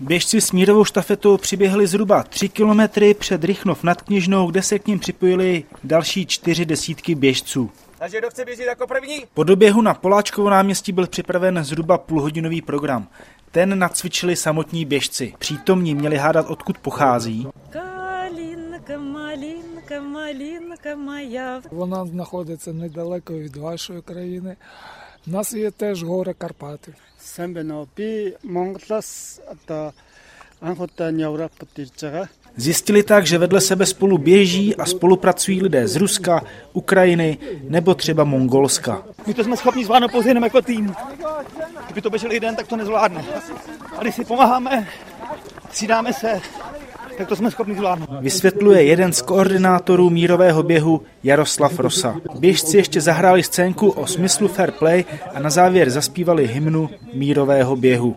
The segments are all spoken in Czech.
Běžci s mírovou štafetou přiběhli zhruba 3 kilometry před Rychnov nad Kněžnou, kde se k nim připojili další 4 desítky běžců. Takže kdo chce běžet jako první? Po doběhu na Poláčkovo náměstí byl připraven zhruba půlhodinový program. Ten nacvičili samotní běžci. Přítomní měli hádat, odkud pochází. Вона знаходиться недалеко від вашої країни. У нас є теж гори Карпати. Zjistili tak, že vedle sebe spolu běží a spolupracují lidé z Ruska, Ukrajiny nebo třeba Mongolska. My to jsme schopni zvládnout pouze jenom jako tým. Kdyby to běžel jeden, tak to nezvládne. A když si pomáháme, střídáme se, tak to jsme schopni zvládnout. Vysvětluje jeden z koordinátorů mírového běhu Jaroslav Rosa. Běžci ještě zahráli scénku o smyslu fair play a na závěr zaspívali hymnu mírového běhu.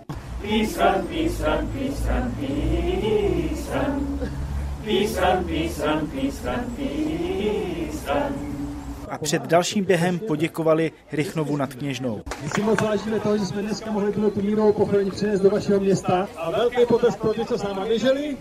A před dalším během poděkovali Rychnovu nad Kněžnou. My si moc vážíme toho, že jsme dneska mohli tu mírovou pochodeň přinést do vašeho města. A velký potlesk pro ty, co s náma běželi.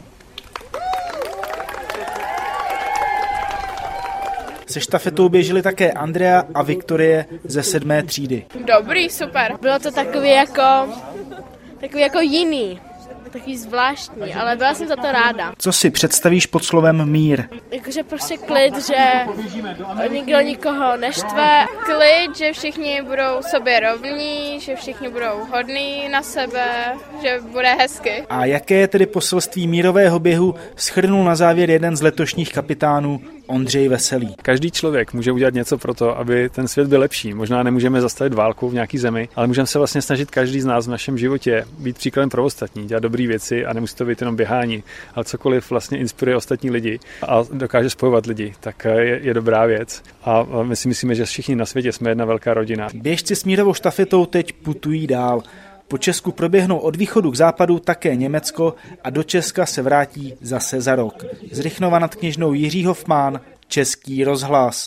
Se štafetou běželi také Andrea a Viktorie ze 7. třídy. Dobrý, super. Bylo to takový jako jiný. Takový zvláštní, ale byla jsem za to ráda. Co si představíš pod slovem mír? Jakože prostě klid, že nikdo nikoho neštve. Klid, že všichni budou sobě rovní, že všichni budou hodní na sebe, že bude hezky. A jaké je tedy poselství mírového běhu, shrnul na závěr jeden z letošních kapitánů Ondřej Veselý. Každý člověk může udělat něco pro to, aby ten svět byl lepší. Možná nemůžeme zastavit válku v nějaký zemi, ale můžeme se vlastně snažit každý z nás v našem životě být příkladem pro ostatní, dělat dobré věci a nemusí to být jenom běhání, ale cokoliv vlastně inspiruje ostatní lidi a dokáže spojovat lidi, tak je dobrá věc. A my si myslíme, že všichni na světě jsme jedna velká rodina. Běžci s mírovou štafetou teď putují dál. Po Česku proběhnou od východu k západu také Německo a do Česka se vrátí zase za rok. Z Rychnova nad Kněžnou Jiří Hofmán, Český rozhlas.